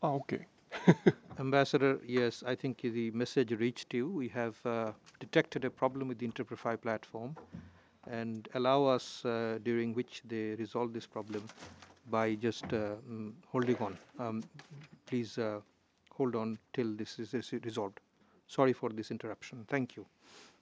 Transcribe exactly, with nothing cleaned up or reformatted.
Ah, okay. Ambassador, yes, I think the message reached you. We have uh, detected a problem with the Interprefy platform and allow us uh, during which they resolve this problem by just uh, mm, holding on. Um, please uh, hold on till this is is resolved. Sorry for this interruption. Thank you.